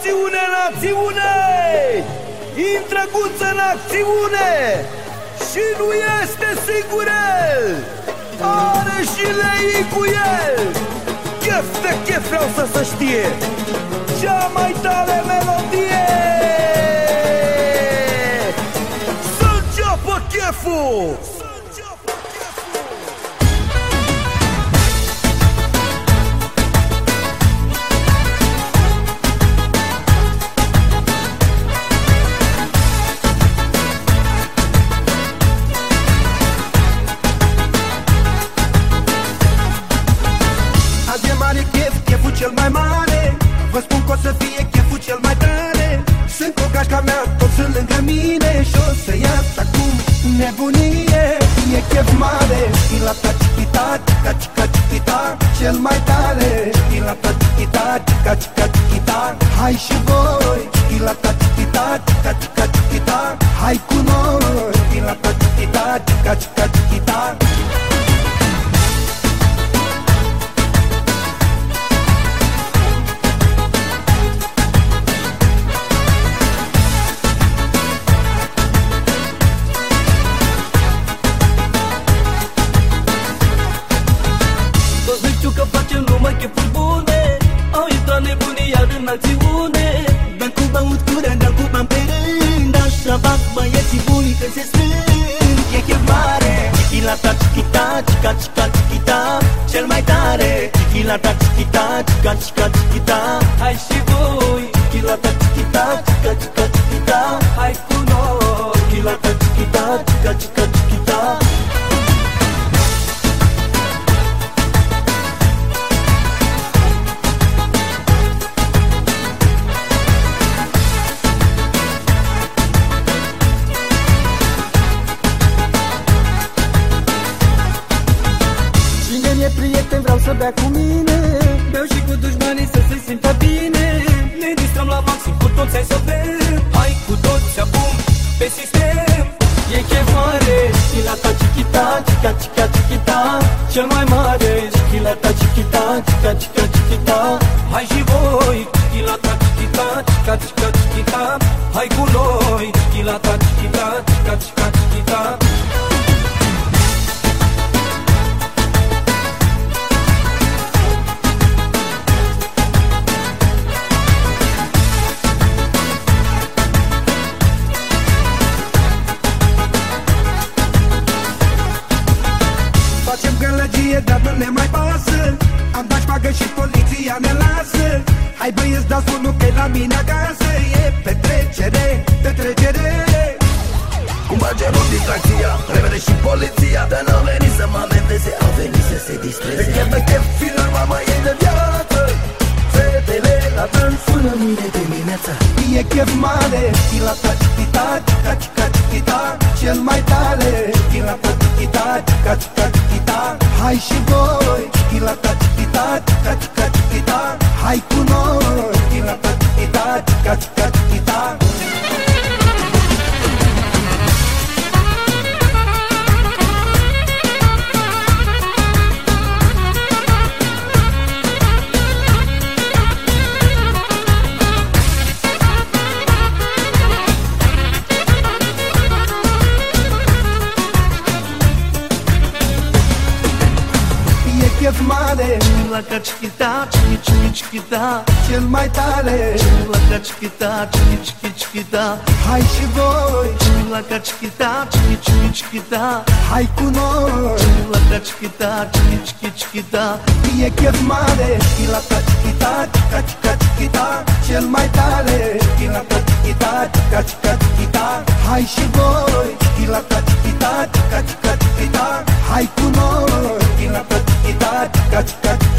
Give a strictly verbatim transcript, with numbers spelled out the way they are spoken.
acțiune, în acțiune! Intră Guță în acțiune! Și nu este singur el! Are și lei cu el! Chef de chef vreau să se știe! Cea mai tare melodie! Să înceapă cheful! Cel mai mare, vă spun că o să fie cheful cel mai tare. Sunt cu gașca mea, toți sunt lângă mine și o să iat acum nebunie. E chef mare, chilata chichita, chica chica chichita. Cel mai tare, chilata chichita, chica chica chichita. Hai și voi, chilata chichita, chica chica chichita. Hai cu noi, chilata chichita, chica chica chichita. Chefuri bune, au intrat nebunii iar în acțiune. Dăm cu băut cură, dăm cu bani pe rând. Așa fac băieții buni când se strâng. E chef mare, chichilata, chichita, chica, chica, chichita. Cel mai tare, chichilata, chichita, chica, chica, chichita. Hai și voi, chichilata, chichita, chica, chica, chichita. Hai cu noi, chichilata, chichita, chica, chica, chichita. Prieten, vreau să bea cu mine. Beau și cu dușmanii să se simtă bine. Ne distrăm la maxim, cu toți hai să bem. Hai cu toți acum pe sistem. E chef mare, chilata chichita, chica chica chichita. Cel mai mare, chilata chichita, chica chica chichita. Hai și voi, chilata chichita, chica chica chichita. Hai cu noi, chilata chichita, chica chica chichita. Dar nu ne mai pasă. Am dat șpagă și poliția ne lasă. Hai băieți, dați bunul că la mine acasă. E petrecere, petrecere. Cum bage rog distracția, repede și poliția. Dar n-au venit să mă amendeze, au venit să se distreze. E chef de chef, filor, mama e de viață. Fetele la dans sună mâine dimineața. E chef mare, chilata chichita, chica chica chichita. Cel mai tare, chilata chichita, chica chica chichita. Hai și voi, chilata chichita, chica chica chichita. Hai cu noi, chilata chichita, chica chica chichita. Chef mare, chilata chichita, chichi chichi chichita. Cel mai tare, chilata chichita, chichi chichi chichita. Hai și voi, chilata chichita, chichi chichi chichita. Hai cu noi, chilata chichita, chichi chichi chichita. E chef mare, chilata chichita, chica chica chichita. Cel mai tare, chilata chichita, chica chica chichita. Hai și voi, chilata chichita, chica chica chichita. Hai cu noi, chilata chichita, chica chica chichita.